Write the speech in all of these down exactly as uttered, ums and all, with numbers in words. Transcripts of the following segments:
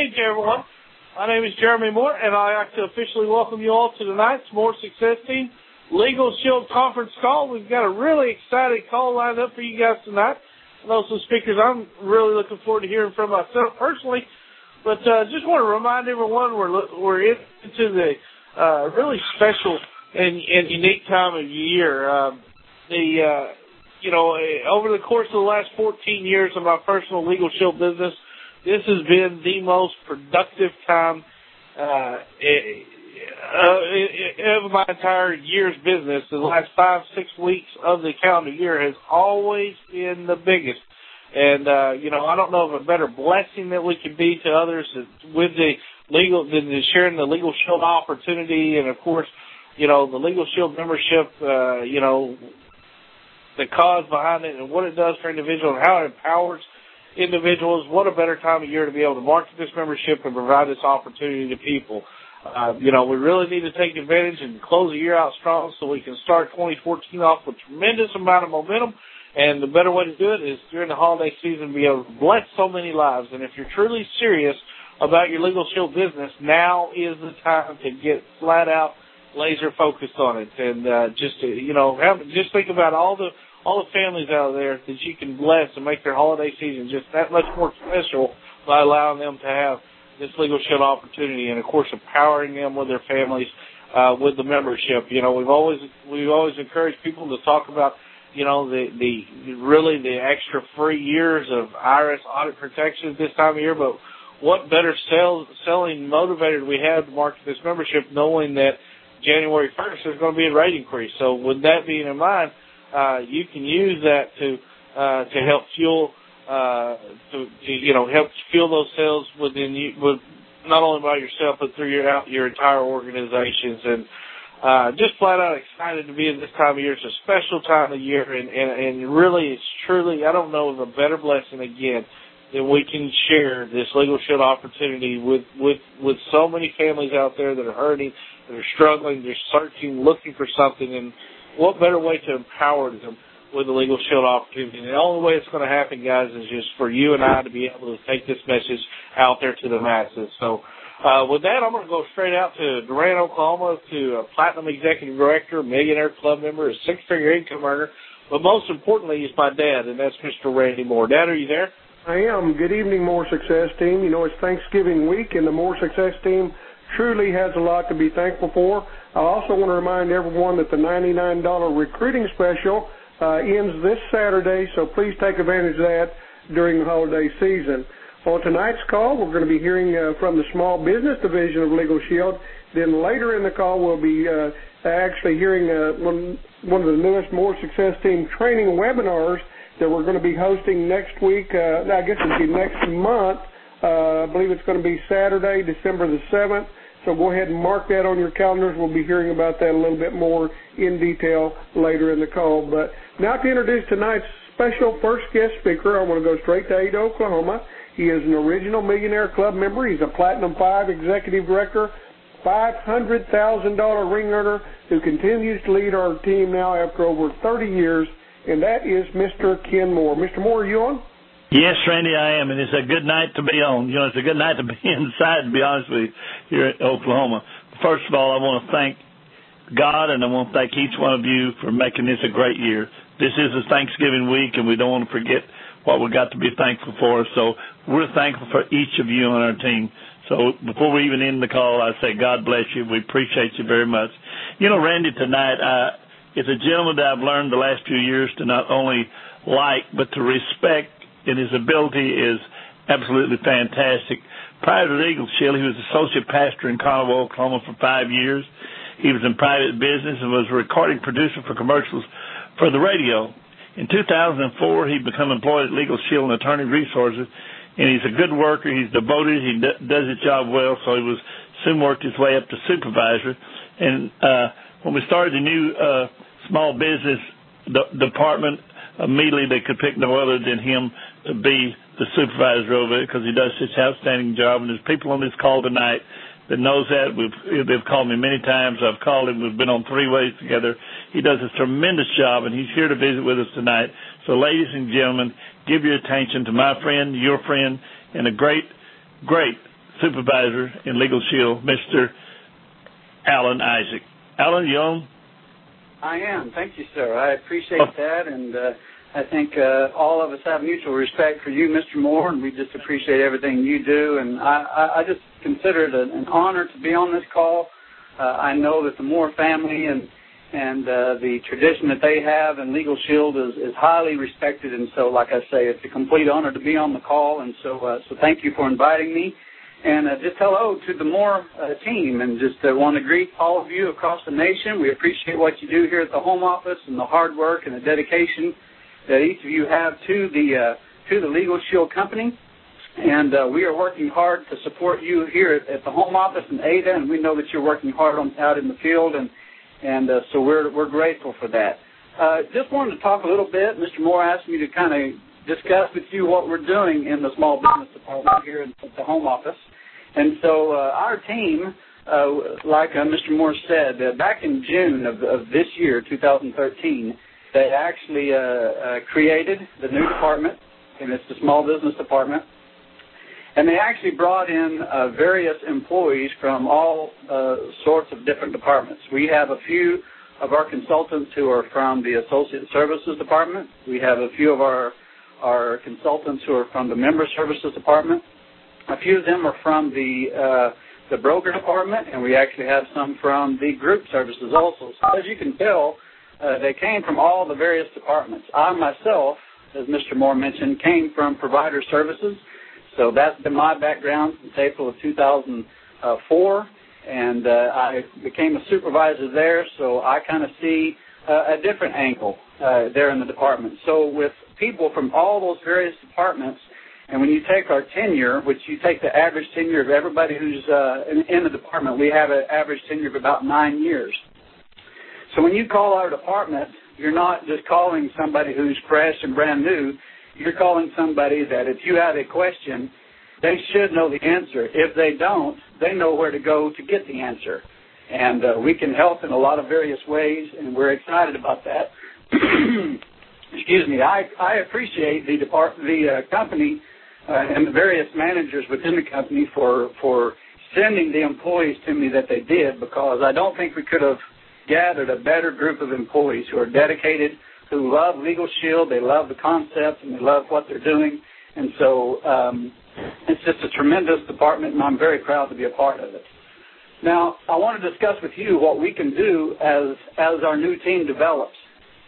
evening to everyone. My name is Jeremy Moore, and I'd like to officially welcome you all to tonight's More Success Team Legal Shield Conference call. We've got a really exciting call lined up for you guys tonight. And also speakers I'm really looking forward to hearing from myself personally. But uh, just want to remind everyone we're, we're into the uh, really special and, and unique time of year. Uh, the, uh, you know, over the course of the last fourteen years of my personal Legal Shield business, this has been the most productive time uh, of my entire year's business. The last five, six weeks of the calendar year has always been the biggest. And, uh, you know, I don't know of a better blessing that we could be to others with the legal, than sharing the Legal Shield opportunity. And, of course, you know, the Legal Shield membership, uh, you know, the cause behind it and what it does for individuals and how it empowers individuals. What a better time of year to be able to market this membership and provide this opportunity to people. Uh, you know, we really need to take advantage and close the year out strong so we can start twenty fourteen off with tremendous amount of momentum. And the better way to do it is during the holiday season, be able to bless so many lives. And if you're truly serious about your Legal Shield business, now is the time to get flat out laser focused on it. And uh, just, to, you know, have, just think about all the all the families out there that you can bless and make their holiday season just that much more special by allowing them to have this Legal Shield opportunity and, of course, empowering them with their families, uh, with the membership. You know, we've always we've always encouraged people to talk about, you know, the, the really the extra free years of I R S audit protections this time of year, but what better sales, selling motivator do we have to market this membership knowing that January first there's going to be a rate increase. So with that being in mind, Uh, you can use that to uh, to help fuel uh, to, to you know help fuel those sales within you, with not only by yourself but through your your entire organizations. And uh, just flat out excited to be in this time of year. It's a special time of year, and, and, and really it's truly I don't know of a better blessing again that we can share this Legal Shield opportunity with with with so many families out there that are hurting, that are struggling, they're searching, looking for something. And what better way to empower them with the Legal Shield opportunity? And the only way it's going to happen, guys, is just for you and I to be able to take this message out there to the masses. So uh, with that, I'm going to go straight out to Durant, Oklahoma, to a Platinum Executive Director, Millionaire Club member, a six-figure income earner. But most importantly, he's my dad, and that's Mister Randy Moore. Dad, are you there? I am. Good evening, More Success Team. You know, it's Thanksgiving week, and the More Success Team truly has a lot to be thankful for. I also want to remind everyone that the ninety-nine dollars recruiting special uh, ends this Saturday, so please take advantage of that during the holiday season. On tonight's call, we're going to be hearing uh, from the Small Business Division of Legal Shield. Then later in the call, we'll be uh, actually hearing uh, one, one of the newest More Success Team training webinars that we're going to be hosting next week. Uh, I guess it'll be next month. Uh, I believe it's going to be Saturday, December the seventh. So go ahead and mark that on your calendars. We'll be hearing about that a little bit more in detail later in the call. But now to introduce tonight's special first guest speaker, I want to go straight to Ada, Oklahoma. He is an original Millionaire Club member. He's a Platinum five Executive Director, five hundred thousand dollars ring earner who continues to lead our team now after over thirty years, and that is Mister Ken Moore. Mister Moore, are you on? Yes, Randy, I am, and it's a good night to be on. You know, it's a good night to be inside, to be honest with you, here in Oklahoma. First of all, I want to thank God, and I want to thank each one of you for making this a great year. This is a Thanksgiving week, and we don't want to forget what we got to be thankful for. So we're thankful for each of you on our team. So before we even end the call, I say God bless you. We appreciate you very much. You know, Randy, tonight, uh, it's a gentleman that I've learned the last few years to not only like, but to respect, and his ability is absolutely fantastic. Prior to Legal Shield, he was associate pastor in Conroe, Oklahoma for five years. He was in private business and was a recording producer for commercials for the radio. In two thousand four, he became employed at Legal Shield and Attorney Resources, and he's a good worker. He's devoted. He d- does his job well, so he was soon worked his way up to supervisor. And uh, when we started the new uh, small business d- department, immediately they could pick no other than him to be the supervisor over it because he does such an outstanding job. And there's people on this call tonight that knows that. We've, they've called me many times. I've called him. We've been on three ways together. He does a tremendous job, and he's here to visit with us tonight. So, ladies and gentlemen, give your attention to my friend, your friend, and a great, great supervisor in Legal Shield, Mister Alan Isaac. Alan, you on? I am. Thank you, sir. I appreciate oh. that, and uh, I think uh, all of us have mutual respect for you, Mister Moore, and we just appreciate everything you do. And I, I, I just consider it an honor to be on this call. Uh, I know that the Moore family and and uh, the tradition that they have in Legal Shield is, is highly respected. And so, like I say, it's a complete honor to be on the call. And so, uh, so thank you for inviting me. And uh, just hello to the Moore uh, team, and just uh, want to greet all of you across the nation. We appreciate what you do here at the home office and the hard work and the dedication that each of you have to the uh, to the Legal Shield Company. And uh, we are working hard to support you here at, at the home office in Ada, and we know that you're working hard on out in the field, and and uh, so we're we're grateful for that. Uh, just wanted to talk a little bit. Mister Moore asked me to kind of discuss with you what we're doing in the small business department here at the home office. And so uh, our team, uh, like uh, Mister Moore said, uh, back in June of, of this year, two thousand thirteen, they actually uh, uh, created the new department, and it's the small business department. And they actually brought in uh, various employees from all uh, sorts of different departments. We have a few of our consultants who are from the Associate Services Department. We have a few of our, our consultants who are from the Member Services Department. A few of them are from the uh, the broker department, and we actually have some from the group services also. So as you can tell, uh, they came from all the various departments. I myself, as Mister Moore mentioned, came from provider services. So that's been my background since April of two thousand four, and uh, I became a supervisor there, so I kind of see uh, a different angle uh, there in the department. So with people from all those various departments, and when you take our tenure, which you take the average tenure of everybody who's uh, in, in the department, we have an average tenure of about nine years. So when you call our department, you're not just calling somebody who's fresh and brand new. You're calling somebody that if you have a question, they should know the answer. If they don't, they know where to go to get the answer. And uh, we can help in a lot of various ways, and we're excited about that. Excuse me. I, I appreciate the depart- the uh, company uh, and the various managers within the company for, for sending the employees to me that they did, because I don't think we could have gathered a better group of employees who are dedicated, who love Legal Shield, they love the concept, and they love what they're doing. And so um, it's just a tremendous department, and I'm very proud to be a part of it. Now, I want to discuss with you what we can do as, as our new team develops.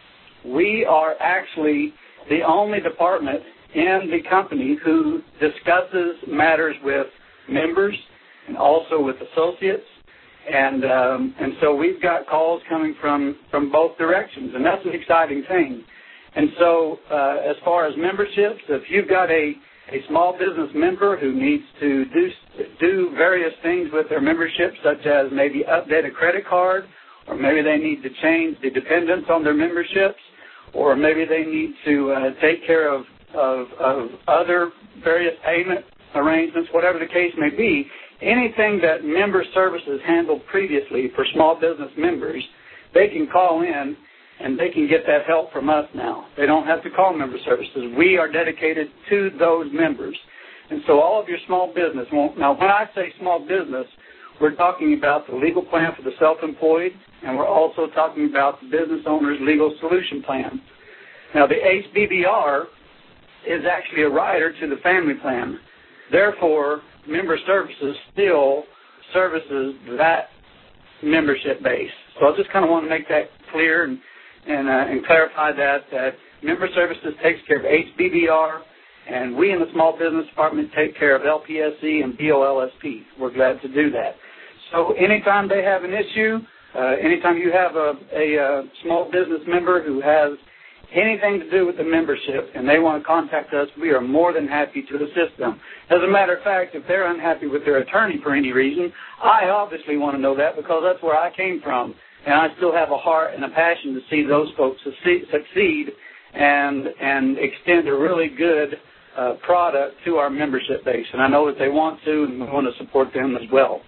We are actually the only department in the company who discusses matters with members and also with associates. And um, and so we've got calls coming from, from both directions, and that's an exciting thing. And so uh, as far as memberships, if you've got a, a small business member who needs to do do various things with their membership, such as maybe update a credit card, or maybe they need to change the dependents on their memberships, or maybe they need to uh, take care of, of, of other various payment arrangements, whatever the case may be, anything that member services handled previously for small business members, they can call in and they can get that help from us now. They don't have to call member services. We are dedicated to those members. And so all of your small business, now when I say small business, we're talking about the legal plan for the self-employed, and we're also talking about the business owner's legal solution plan. Now the H B B R is actually a rider to the family plan. Therefore, member services still services that membership base. So I just kind of want to make that clear and and, uh, and clarify that, that member services takes care of H B B R, and we in the small business department take care of L P S E and B O L S P. We're glad to do that. So anytime they have an issue, uh, anytime you have a, a, a small business member who has anything to do with the membership and they want to contact us, we are more than happy to assist them. As a matter of fact, if they're unhappy with their attorney for any reason, I obviously want to know that, because that's where I came from. And I still have a heart and a passion to see those folks succeed and and extend a really good uh, product to our membership base. And I know that they want to, and we want to support them as well.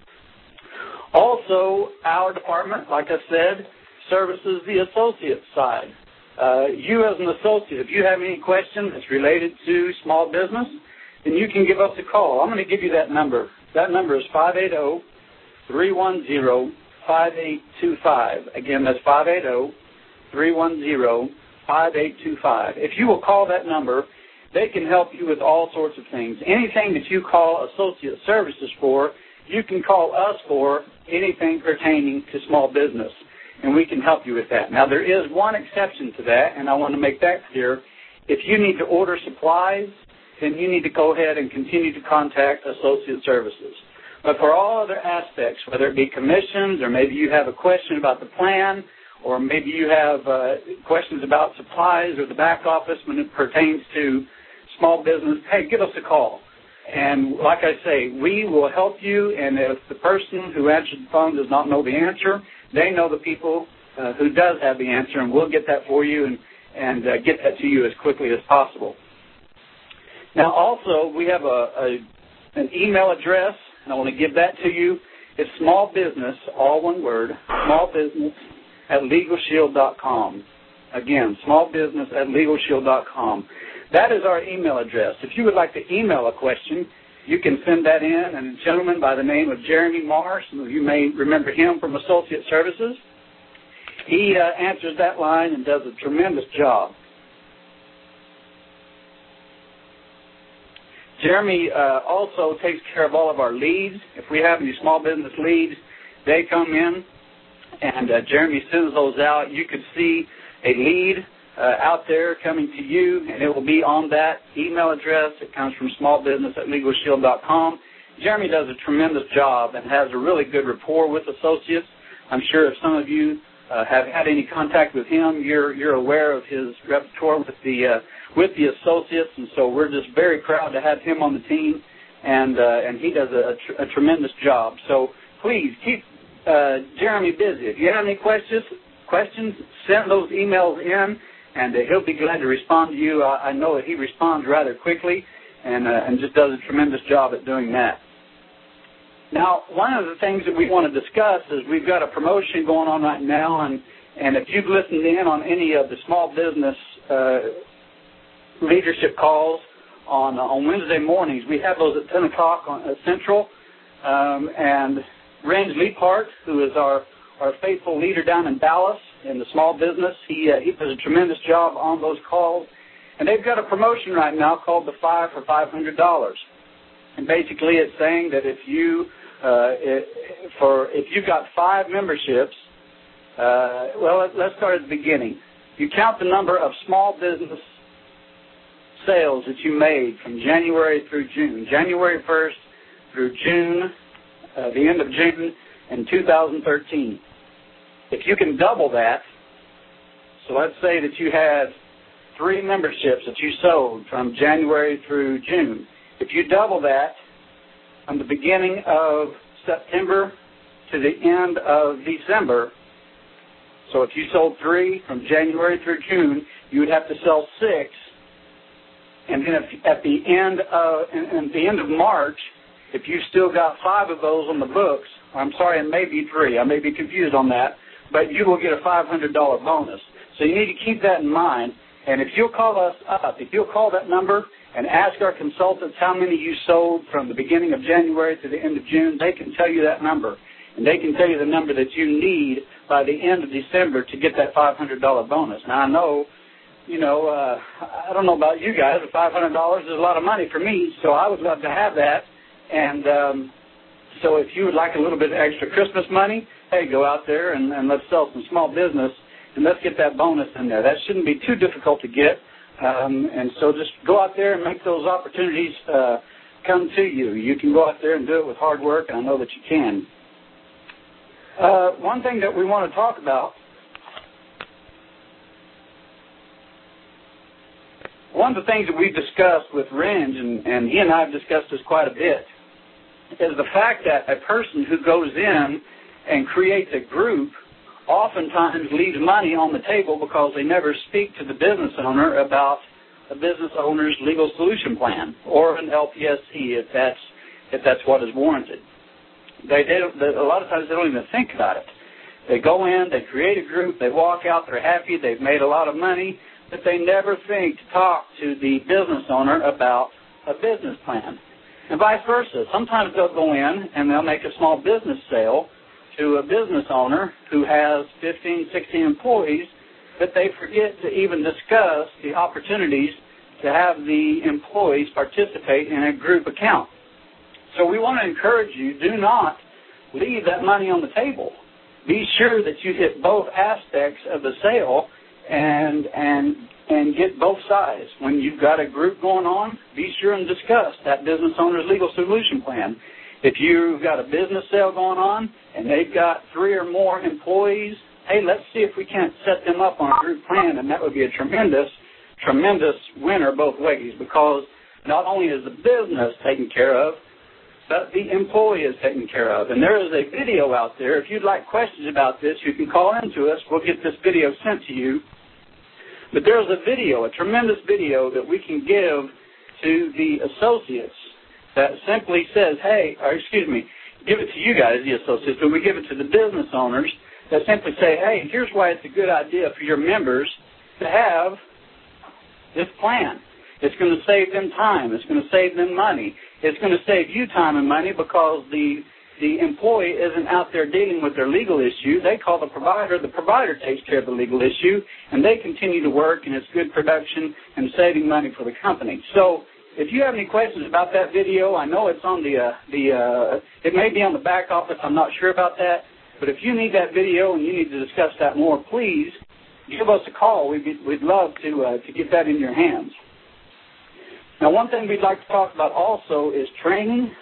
Also, our department, like I said, services the associate side. Uh, you as an associate, if you have any question that's related to small business, then you can give us a call. I'm going to give you that number. That number is five eight zero, three one zero, five eight two five. Again, that's five eight zero, three one zero, five eight two five. If you will call that number, they can help you with all sorts of things. Anything that you call associate services for, you can call us for anything pertaining to small business, and we can help you with that. Now, there is one exception to that, and I want to make that clear. If you need to order supplies, then you need to go ahead and continue to contact associate services. But for all other aspects, whether it be commissions, or maybe you have a question about the plan, or maybe you have uh, questions about supplies or the back office when it pertains to small business, hey, give us a call. And like I say, we will help you, and if the person who answers the phone does not know the answer, they know the people uh, who does have the answer, and we'll get that for you and, and uh, get that to you as quickly as possible. Now, also, we have a, a an email address, and I want to give that to you. It's small business, all one word, small business at legal shield dot com. Again, small business at legal shield dot com. That is our email address. If you would like to email a question, you can send that in. And a gentleman by the name of Jeremy Marr, some of you may remember him from Associate Services, he uh, answers that line and does a tremendous job. Jeremy uh, also takes care of all of our leads. If we have any small business leads, they come in, and uh, Jeremy sends those out. You could see a lead uh, out there coming to you, and it will be on that email address. It comes from small business at legal shield dot com. Jeremy does a tremendous job and has a really good rapport with associates. I'm sure if some of you uh, have had any contact with him, you're you're aware of his repertoire with the uh, with the associates, and so we're just very proud to have him on the team, and uh, and he does a, a, tr- a tremendous job. So please keep uh, Jeremy busy. If you have any questions, questions, send those emails in, and uh, he'll be glad to respond to you. I, I know that he responds rather quickly, and uh, and just does a tremendous job at doing that. Now, one of the things that we want to discuss is we've got a promotion going on right now, and and if you've listened in on any of the small business uh, leadership calls on uh, on Wednesday mornings, we have those at ten o'clock on uh, Central, um, and Range Leapart, who is our, our faithful leader down in Dallas in the small business, he uh, he does a tremendous job on those calls, and they've got a promotion right now called the Five for five hundred dollars, and basically it's saying that if you uh, it, for if you've got five memberships, uh, well let, let's start at the beginning. You count the number of small business sales that you made from January through June, January first through June, uh, the end of June in two thousand thirteen. If you can double that, so let's say that you had three memberships that you sold from January through June. If you double that from the beginning of September to the end of December, so if you sold three from January through June, you would have to sell six. And then if, at the end of and at the end of March, if you still got five of those on the books, I'm sorry, it may be three. I may be confused on that, but you will get a five hundred dollars bonus. So you need to keep that in mind. And if you'll call us up, if you'll call that number and ask our consultants how many you sold from the beginning of January to the end of June, they can tell you that number. And they can tell you the number that you need by the end of December to get that five hundred dollars bonus. Now, I know, you know, uh, I don't know about you guys, but five hundred dollars is a lot of money for me, so I would love to have that. And um, so if you would like a little bit of extra Christmas money, hey, go out there and, and let's sell some small business, and let's get that bonus in there. That shouldn't be too difficult to get. Um, and so just go out there and make those opportunities uh, come to you. You can go out there and do it with hard work, and I know that you can. Uh, one thing that we want to talk about, one of the things that we've discussed with Renge, and, and he and I have discussed this quite a bit, is the fact that a person who goes in and creates a group oftentimes leaves money on the table because they never speak to the business owner about a business owner's legal solution plan or an L P S C if that's if that's what is warranted. They, they, don't, they a lot of times they don't even think about it. They go in, they create a group, they walk out, they're happy, they've made a lot of money, but they never think to talk to the business owner about a business plan. and vice versa. Sometimes they'll go in and they'll make a small business sale to a business owner who has fifteen, sixteen employees, but they forget to even discuss the opportunities to have the employees participate in a group account. So we want to encourage you, do not leave that money on the table. Be sure that you hit both aspects of the sale and and and get both sides. When you've got a group going on, be sure and discuss that business owner's legal solution plan. If you've got a business sale going on and they've got three or more employees, hey, let's see if we can't set them up on a group plan, and that would be a tremendous, tremendous winner both ways, because not only is the business taken care of, but the employee is taken care of. And there is a video out there. If you'd like questions about this, you can call in to us. We'll get this video sent to you. But there's a video, a tremendous video that we can give to the associates that simply says, hey, or excuse me, give it to you guys, the associates, but we give it to the business owners that simply say, hey, here's why it's a good idea for your members to have this plan. It's going to save them time. It's going to save them money. It's going to save you time and money because the the employee isn't out there dealing with their legal issue. They call the provider. The provider takes care of the legal issue, and they continue to work, and it's good production and saving money for the company. So if you have any questions about that video, I know it's on the, uh, the uh, it may be on the back office. I'm not sure about that. But if you need that video and you need to discuss that more, please give us a call. We'd, be, we'd love to, uh, to get that in your hands. Now, one thing we'd like to talk about also is training.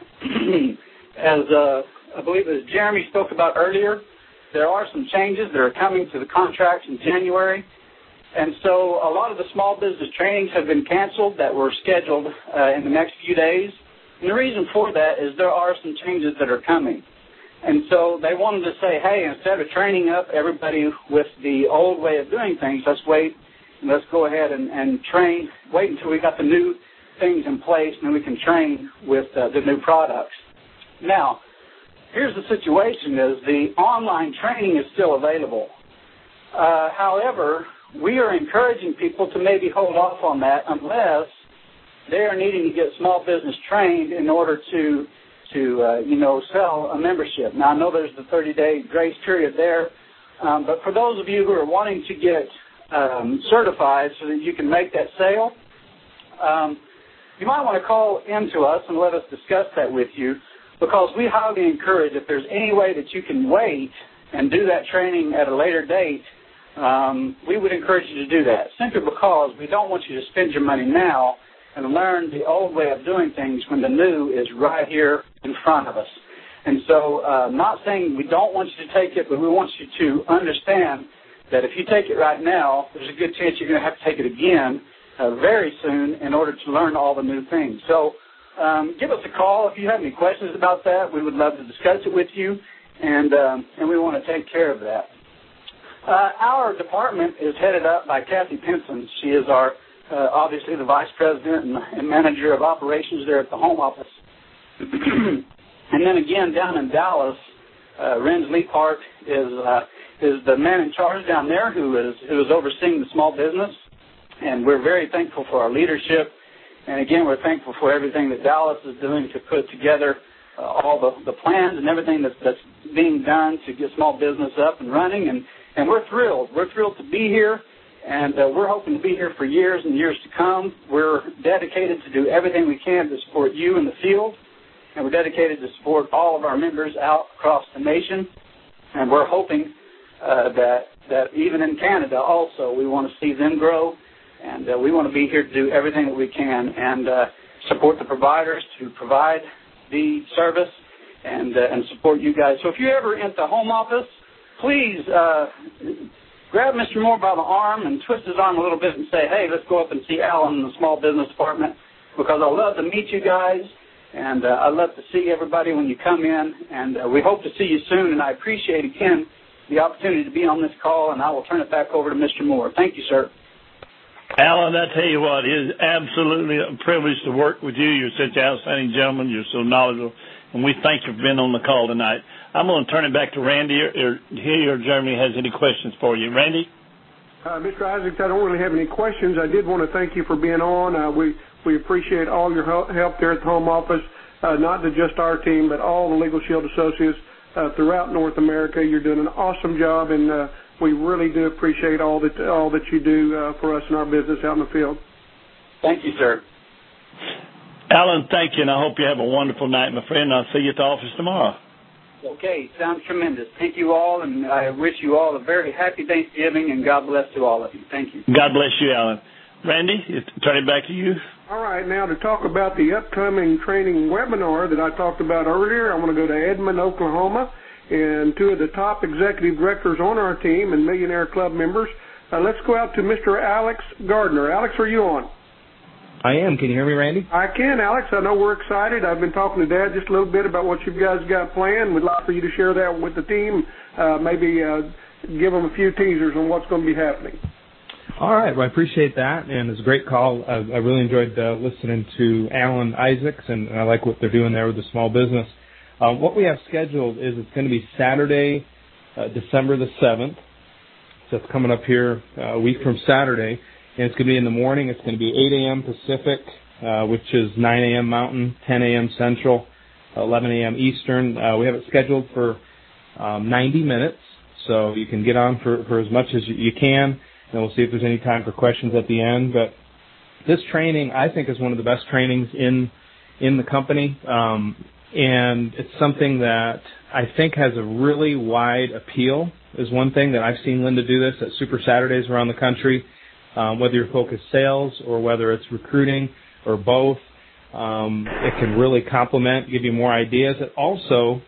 As uh, I believe as Jeremy spoke about earlier, there are some changes that are coming to the contracts in January. And so a lot of the small business trainings have been canceled that were scheduled uh, in the next few days. And the reason for that is there are some changes that are coming. And so they wanted to say, hey, instead of training up everybody with the old way of doing things, let's wait and let's go ahead and, and train, wait until we got the new things in place, and then we can train with uh, the new products. Now, here's the situation is the online training is still available. Uh, however, we are encouraging people to maybe hold off on that unless they are needing to get small business trained in order to, to uh, you know, sell a membership. Now, I know there's the thirty-day grace period there, um, but for those of you who are wanting to get um, certified so that you can make that sale, um, you might want to call in to us and let us discuss that with you, because we highly encourage if there's any way that you can wait and do that training at a later date, um, we would encourage you to do that, simply because we don't want you to spend your money now and learn the old way of doing things when the new is right here in front of us. And so uh, not saying we don't want you to take it, but we want you to understand that if you take it right now, there's a good chance you're going to have to take it again uh, very soon in order to learn all the new things. So um, give us a call if you have any questions about that. We would love to discuss it with you, and, um, and we want to take care of that. Uh, our department is headed up by Kathy Pinson. She is our, uh, obviously, the vice president and, and manager of operations there at the home office. And then again, down in Dallas, uh, Renz Leapart is uh, is the man in charge down there who is who is overseeing the small business, and we're very thankful for our leadership. And again, we're thankful for everything that Dallas is doing to put together uh, all the, the plans and everything that's, that's being done to get small business up and running. And, and we're thrilled. We're thrilled to be here, and uh, we're hoping to be here for years and years to come. We're dedicated to do everything we can to support you in the field, and we're dedicated to support all of our members out across the nation. And we're hoping uh, that, that even in Canada also, we want to see them grow. And uh, we want to be here to do everything that we can and uh, support the providers to provide the service and uh, and support you guys. So if you're ever in the home office, please uh, grab Mister Moore by the arm and twist his arm a little bit and say, hey, let's go up and see Alan in the small business department, because I love to meet you guys, and uh, I love to see everybody when you come in. And uh, we hope to see you soon, and I appreciate, again, the opportunity to be on this call, and I will turn it back over to Mister Moore. Thank you, sir. Alan, I tell you what, it is absolutely a privilege to work with you. You're such an outstanding gentleman. You're so knowledgeable, and we thank you for being on the call tonight. I'm going to turn it back to Randy, or, or he or Jeremy has any questions for you. Randy? Uh, Mister Isaacs, I don't really have any questions. I did want to thank you for being on. Uh, we, we appreciate all your help there at the home office. uh, not to just our team, but all the Legal Shield associates uh, throughout North America. You're doing an awesome job, and uh, we really do appreciate all that all that you do uh, for us in our business out in the field. Thank you, sir. Alan, thank you, and I hope you have a wonderful night, my friend. I'll see you at the office tomorrow. Okay, sounds tremendous. Thank you all, and I wish you all a very happy Thanksgiving, and God bless to all of you. Thank you. God bless you, Alan. Randy, turn it back to you. All right, now to talk about the upcoming training webinar that I talked about earlier, I want to go to Edmond, Oklahoma, and two of the top executive directors on our team and Millionaire Club members. Uh, let's go out to Mister Alex Gardner. Alex, are you on? I am. Can you hear me, Randy? I can, Alex. I know we're excited. I've been talking to Dad just a little bit about what you guys got planned. We'd like for you to share that with the team, uh, maybe uh, give them a few teasers on what's going to be happening. All right. Well, I appreciate that, and it's a great call. I, I really enjoyed uh, listening to Alan Isaacs, and I like what they're doing there with the small business. Um, what we have scheduled is it's going to be Saturday, uh, December the seventh. So it's coming up here uh, a week from Saturday. And it's going to be in the morning. It's going to be eight a.m. Pacific, uh, which is nine a.m. Mountain, ten a.m. Central, eleven a.m. Eastern. Uh, we have it scheduled for um, ninety minutes, so you can get on for, for as much as you can, and we'll see if there's any time for questions at the end. But this training, I think, is one of the best trainings in in the company, um, and it's something that I think has a really wide appeal, is one thing that I've seen Linda do this at Super Saturdays around the country. Um, whether you're focused sales or whether it's recruiting or both, um, it can really complement, give you more ideas. It also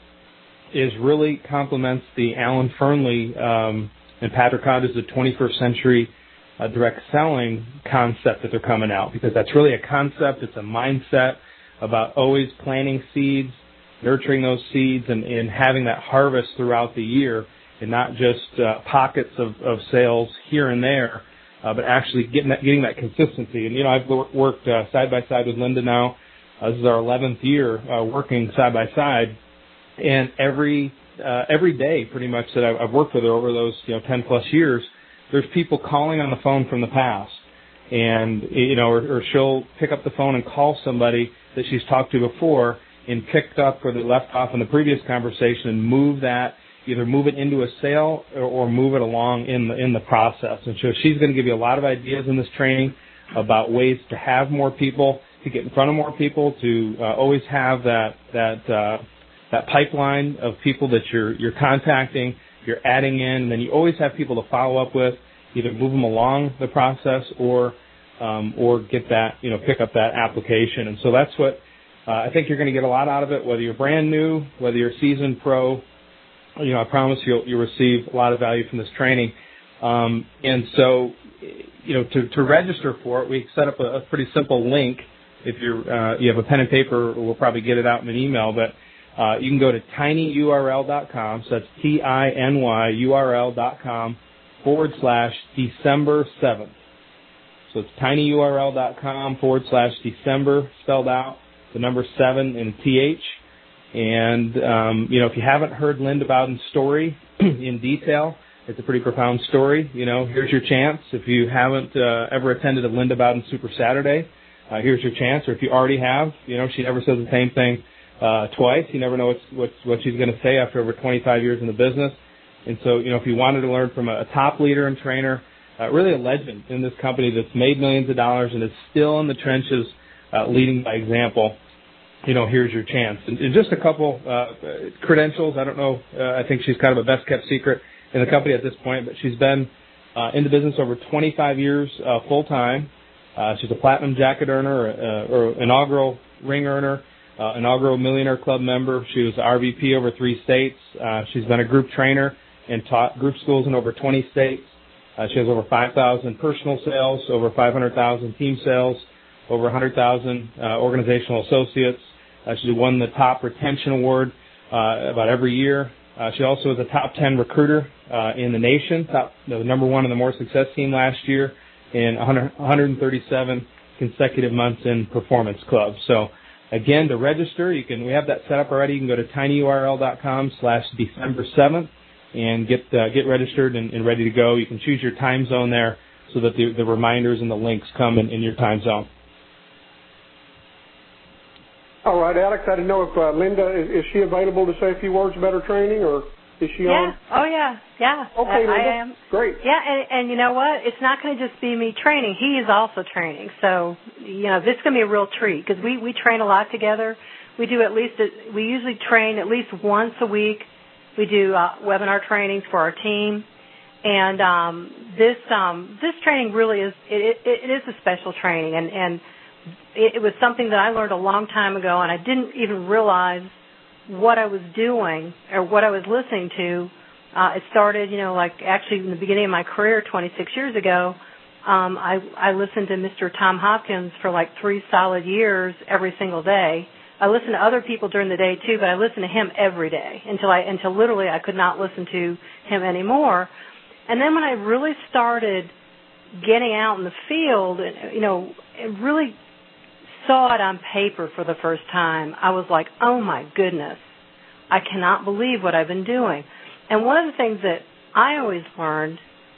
is really complements the Alan Fernley um, and Patrick Hodges, the twenty-first century uh, direct selling concept that they're coming out, because that's really a concept. It's a mindset about always planting seeds, nurturing those seeds, and, and having that harvest throughout the year, and not just uh, pockets of, of sales here and there. Uh, but actually getting that, getting that consistency. And, you know, I've worked uh, side by side with Linda now. Uh, this is our eleventh year uh, working side by side. And every uh, every day, pretty much, that I've, I've worked with her over those, you know, ten plus years, there's people calling on the phone from the past. And, you know, or, or she'll pick up the phone and call somebody that she's talked to before and picked up where they left off in the previous conversation and move that, either move it into a sale or, or move it along in the in the process. And so she's going to give you a lot of ideas in this training about ways to have more people, to get in front of more people, to uh, always have that that uh, that pipeline of people that you're you're contacting, you're adding in, and then you always have people to follow up with, either move them along the process or um, or get that, you know, pick up that application. And so that's what uh, I think you're going to get a lot out of it, whether you're brand new, whether you're a seasoned pro. You know, I promise you'll, you'll receive a lot of value from this training. Um, and so, you know, to, to register for it, we set up a, a pretty simple link. If you're, uh, you have a pen and paper, we'll probably get it out in an email, but uh, you can go to tinyurl dot com. So that's T I N Y U R L dot com forward slash December seventh. So it's tinyurl dot com forward slash December spelled out, the number seven and T H. And, um, you know, if you haven't heard Linda Bowden's story in detail, it's a pretty profound story. You know, here's your chance. If you haven't uh, ever attended a Linda Bowden Super Saturday, uh, here's your chance. Or if you already have, you know, she never says the same thing uh, twice. You never know what's, what's, what she's going to say after over twenty-five years in the business. And so, you know, if you wanted to learn from a, a top leader and trainer, uh, really a legend in this company that's made millions of dollars and is still in the trenches uh, leading by example, you know, here's your chance. And, and just a couple uh, credentials. I don't know. Uh, I think she's kind of a best-kept secret in the company at this point, but she's been uh, in the business over twenty-five years uh, full-time. Uh, she's a platinum jacket earner, uh, or inaugural ring earner, uh, inaugural Millionaire Club member. She was R V P over three states. Uh, she's been a group trainer and taught group schools in over twenty states. Uh, she has over five thousand personal sales, over five hundred thousand team sales, over one hundred thousand uh, organizational associates. Uh, she won the top retention award uh, about every year. Uh, she also was a top ten recruiter uh, in the nation, top the number one in the More Success team last year, in one hundred thirty-seven consecutive months in Performance Club. So, again, to register, you can we have that set up already. You can go to tinyurl dot com slash December seventh and get uh, get registered and, and ready to go. You can choose your time zone there so that the, the reminders and the links come in, in your time zone. All right, Alex, I didn't know if uh, Linda, is, is she available to say a few words about her training, or is she yeah. on? Oh, yeah. Yeah. Okay, I, Linda. I am. Great. Yeah, and, and you know what? It's not going to just be me training. He is also training. So, you know, this is going to be a real treat because we, we train a lot together. We do at least, a, we usually train at least once a week. We do uh, webinar trainings for our team. And um, this um, this training really is, it, it, it is a special training. And, and it, it was something that I learned a long time ago, and I didn't even realize what I was doing or what I was listening to. Uh, it started, you know, like actually in the beginning of my career twenty-six years ago, um, I, I listened to Mister Tom Hopkins for like three solid years every single day. I listened to other people during the day too, but I listened to him every day until I, until literally I could not listen to him anymore. And then when I really started getting out in the field and, you know, really saw it on paper for the first time, I was like, oh my goodness, I cannot believe what I've been doing. And one of the things that I always learned,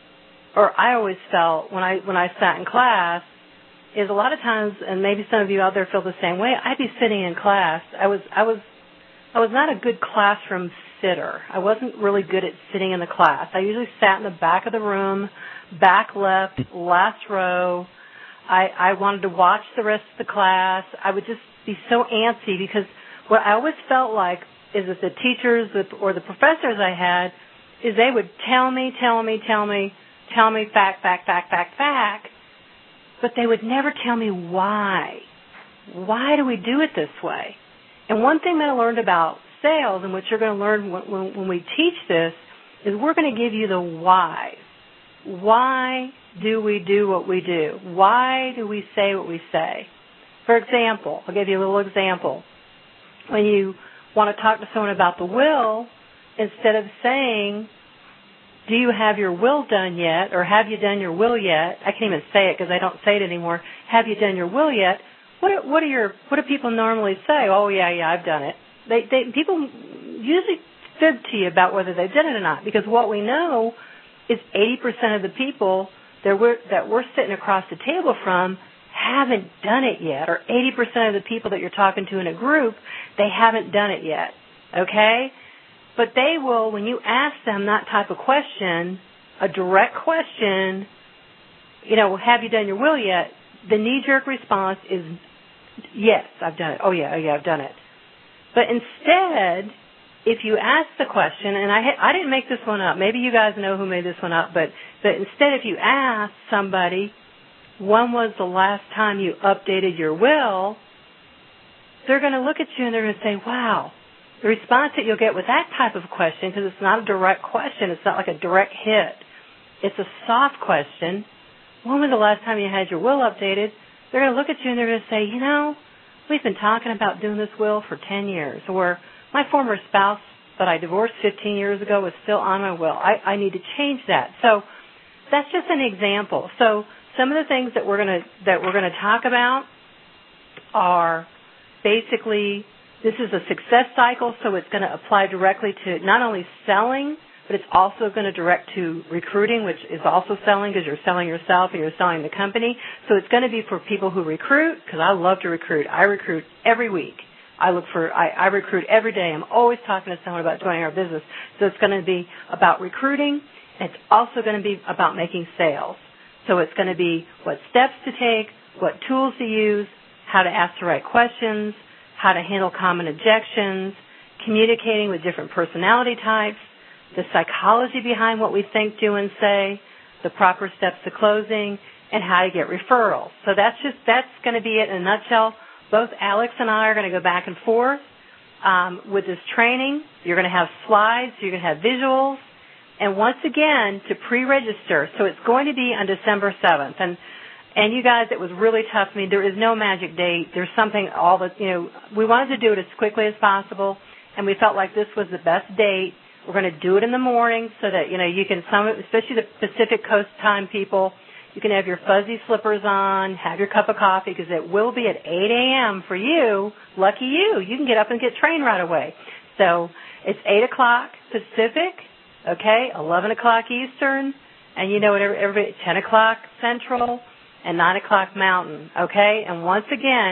or I always felt when I when I sat in class, is a lot of times, and maybe some of you out there feel the same way, I'd be sitting in class. I was I was I was not a good classroom sitter. I wasn't really good at sitting in the class. I usually sat in the back of the room, back left, last row. I, I wanted to watch the rest of the class. I would just be so antsy because what I always felt like is that the teachers or the professors I had is they would tell me, tell me, tell me, tell me fact, fact, fact, fact, fact, but they would never tell me why. Why do we do it this way? And one thing that I learned about sales, and what you're going to learn when, when, when we teach this, is we're going to give you the why. Why do we do what we do? Why do we say what we say? For example, I'll give you a little example. When you want to talk to someone about the will, instead of saying, do you have your will done yet, or have you done your will yet? I can't even say it because I don't say it anymore. Have you done your will yet? What are, what are your what do people normally say? Oh yeah, yeah, I've done it. They, they people usually fib to you about whether they've done it or not, because what we know is eighty percent of the people that we're that we're sitting across the table from haven't done it yet, or eighty percent of the people that you're talking to in a group, they haven't done it yet. Okay? But they will, when you ask them that type of question, a direct question, you know, have you done your will yet? The knee-jerk response is, yes, I've done it. Oh, yeah, oh, yeah, I've done it. But instead, if you ask the question, and I I didn't make this one up. Maybe you guys know who made this one up, but, but instead if you ask somebody, when was the last time you updated your will, they're going to look at you and they're going to say, wow. The response that you'll get with that type of question, because it's not a direct question, it's not like a direct hit, it's a soft question. When was the last time you had your will updated? They're going to look at you and they're going to say, you know, we've been talking about doing this will for ten years, or my former spouse that I divorced fifteen years ago is still on my will. I, I need to change that. So that's just an example. So some of the things that we're going to that we're going to talk about are basically, this is a success cycle, so it's going to apply directly to not only selling, but it's also going to direct to recruiting, which is also selling because you're selling yourself and you're selling the company. So it's going to be for people who recruit, because I love to recruit. I recruit every week. I look for, I, I recruit every day. I'm always talking to someone about joining our business. So it's going to be about recruiting. And it's also going to be about making sales. So it's going to be what steps to take, what tools to use, how to ask the right questions, how to handle common objections, communicating with different personality types, the psychology behind what we think, do, and say, the proper steps to closing, and how to get referrals. So that's just, that's going to be it in a nutshell. Both Alex and I are going to go back and forth um, with this training. You're going to have slides, you're going to have visuals, and once again, to pre-register. So it's going to be on December seventh. And And you guys, it was really tough. I mean, there is no magic date. There's something all the, you know, we wanted to do it as quickly as possible, and we felt like this was the best date. We're going to do it in the morning so that, you know, you can, some, especially the Pacific Coast time people, you can have your fuzzy slippers on, have your cup of coffee, because it will be at eight a.m. for you. Lucky you. You can get up and get trained right away. So it's eight o'clock Pacific, okay, eleven o'clock Eastern, and you know what, everybody, ten o'clock Central, and nine o'clock Mountain, okay? And once again,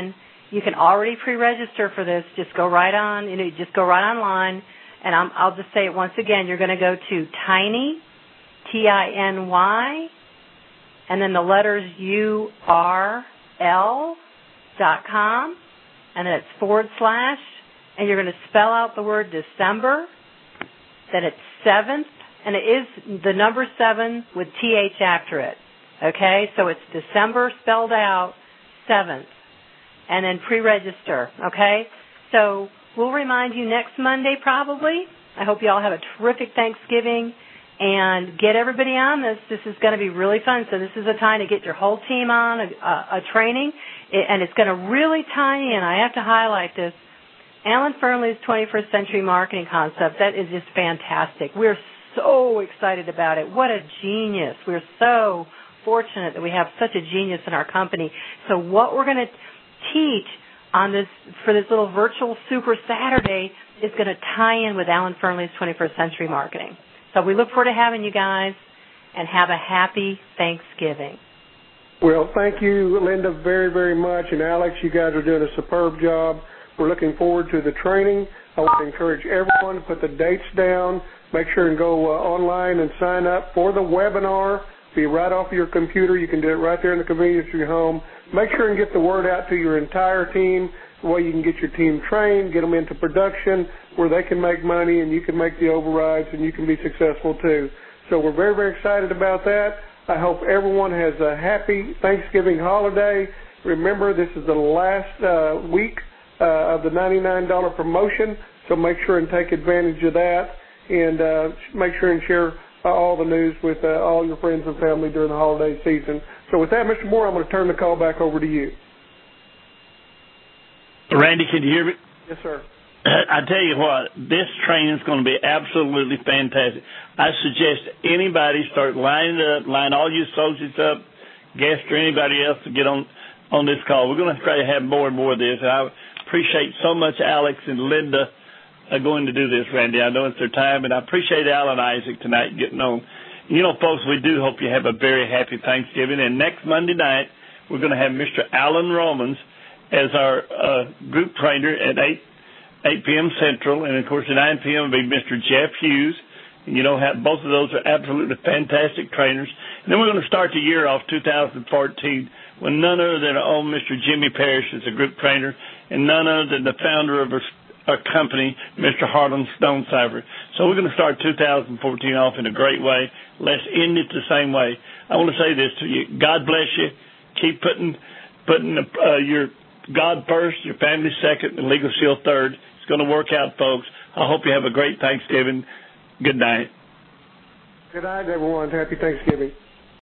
You can already pre-register for this. Just go right on, you know, just go right online. And I'm, I'll just say it once again. You're going to go to Tiny, T I N Y, and then the letters U R L dot com, and then it's forward slash, and you're going to spell out the word December, then it's seventh, and it is the number seven with T H after it. Okay, so it's December spelled out, seventh, and then pre-register, okay? So we'll remind you next Monday probably. I hope you all have a terrific Thanksgiving, and get everybody on this. This is going to be really fun. So this is a time to get your whole team on a, a, a training, and it's going to really tie in. I have to highlight this. Alan Fernley's twenty-first Century Marketing Concept, that is just fantastic. We're so excited about it. What a genius. We're so fortunate that we have such a genius in our company. So what we're going to teach on this for this little virtual Super Saturday is going to tie in with Alan Fernley's twenty-first Century Marketing. So we look forward to having you guys, and have a happy Thanksgiving. Well, thank you, Linda, very, very much. And Alex, you guys are doing a superb job. We're looking forward to the training. I want to encourage everyone to put the dates down. Make sure and go uh, online and sign up for the webinar. Be right off your computer. You can do it right there in the convenience of your home. Make sure and get the word out to your entire team, the way you can get your team trained, get them into production where they can make money and you can make the overrides and you can be successful too. So we're very, very excited about that. I hope everyone has a happy Thanksgiving holiday. Remember, this is the last uh, week uh, of the ninety-nine dollars promotion, so make sure and take advantage of that, and uh, make sure and share uh, all the news with uh, all your friends and family during the holiday season. So with that, Mister Moore, I'm going to turn the call back over to you. Randy, can you hear me? Yes, sir. I tell you what, this training is going to be absolutely fantastic. I suggest anybody start lining up, line all your associates up, guests or anybody else to get on, on this call. We're going to try to have more and more of this. And I appreciate so much Alex and Linda are going to do this, Randy. I know it's their time, and I appreciate Al and Isaac tonight getting on. You know, folks, we do hope you have a very happy Thanksgiving. And next Monday night, we're going to have Mister Alan Romans as our uh, group trainer at eight p.m. Central. And, of course, at nine p.m. will be Mister Jeff Hughes. And, you know, have, both of those are absolutely fantastic trainers. And then we're going to start the year off two thousand fourteen with none other than our own Mister Jimmy Parrish as a group trainer and none other than the founder of our, our company, Mister Harlan Stonecipher. So we're going to start two thousand fourteen off in a great way. Let's end it the same way. I want to say this to you. God bless you. Keep putting putting uh, your God first, your family second, and Legal Shield third. It's going to work out, folks. I hope you have a great Thanksgiving. Good night. Good night, everyone. Happy Thanksgiving.